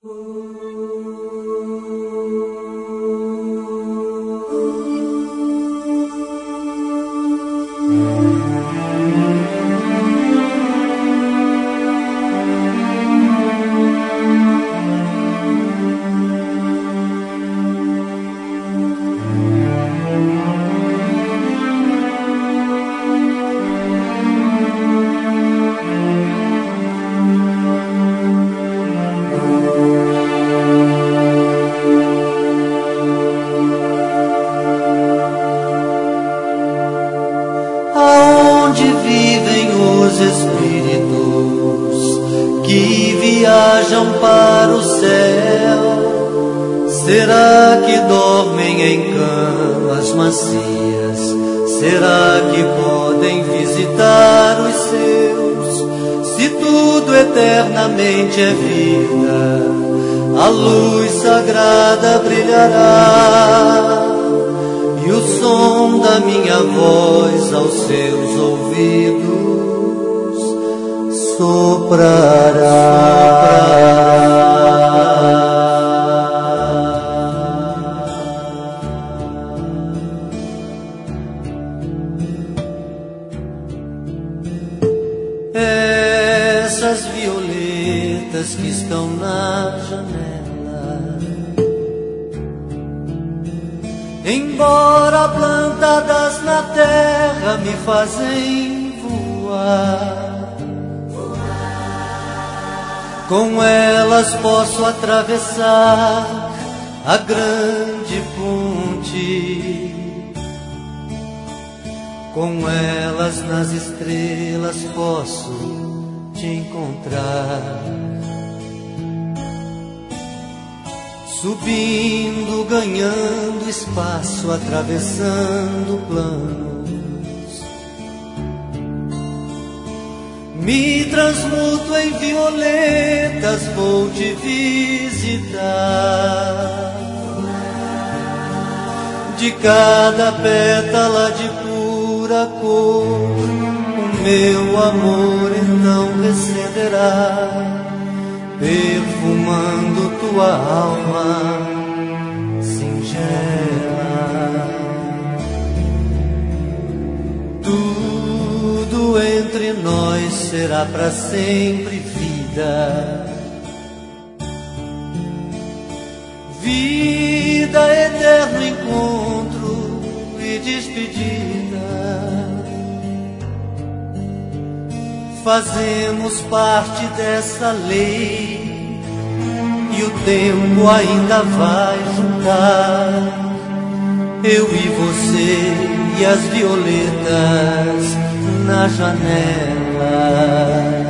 Aonde vivem os espíritos que viajam para o céu? Será que dormem em camas macias? Será que podem visitar os seus? Se tudo eternamente é vida, a luz sagrada brilhará, e o som da minha voz aos seus ouvidos soprará. Essas violetas que estão na janela, embora plantadas na terra, me fazem voar. Com elas posso atravessar a grande ponte. Com elas nas estrelas posso te encontrar. Subindo, ganhando espaço, atravessando planos, me transmuto em violetas, vou te visitar. De cada pétala de pura cor, o meu amor então recenderá, perfumando tua alma singela. Tudo entre nós será para sempre vida, vida, eterno encontro e despedida. Fazemos parte dessa lei, e o tempo ainda vai juntar eu e você e as violetas na janela.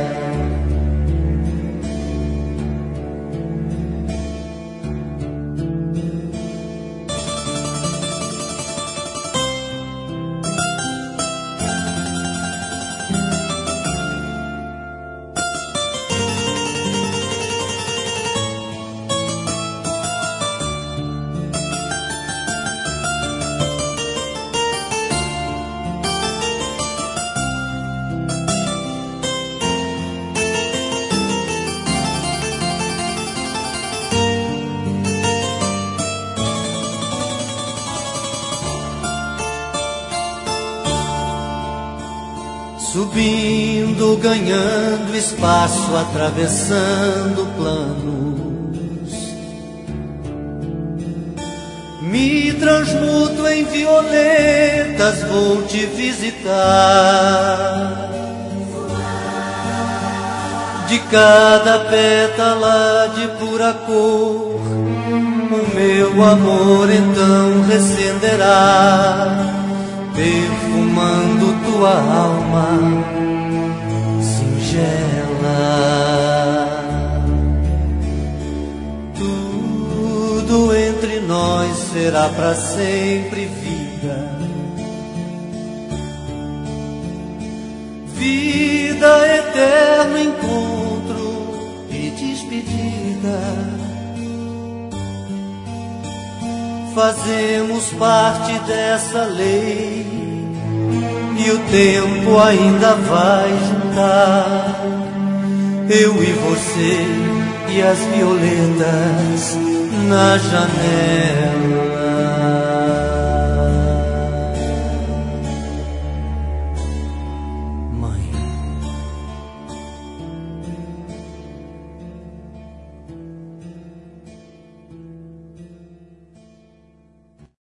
Subindo, ganhando espaço, atravessando planos, me transmuto em violetas, vou te visitar. De cada pétala de pura cor, o meu amor então recenderá, perfumando tua alma singela. Tudo entre nós será para sempre vida, vida, eterno encontro e despedida. Fazemos parte dessa lei, e o tempo ainda vai juntar eu e você e as violetas na janela. Mãe,